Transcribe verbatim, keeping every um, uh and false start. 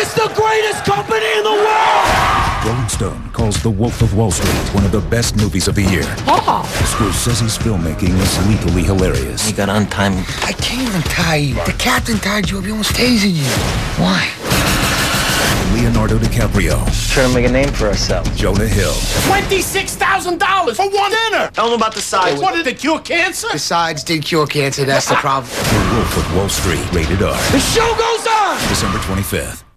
is the greatest company in the world! Rolling Stone calls The Wolf of Wall Street one of the best movies of the year. Oh. Scorsese's filmmaking is lethally hilarious. You gotta untie me. I can't untie you. The captain tied you up. He almost tasered you. Why? Leonardo DiCaprio. Trying to make a name for ourselves. Jonah Hill. twenty-six thousand dollars for one dinner! Tell them about the sides. What, did it cure cancer? The sides did cure cancer. That's the problem. The Wolf of Wall Street. Rated R. The show goes on! December twenty-fifth.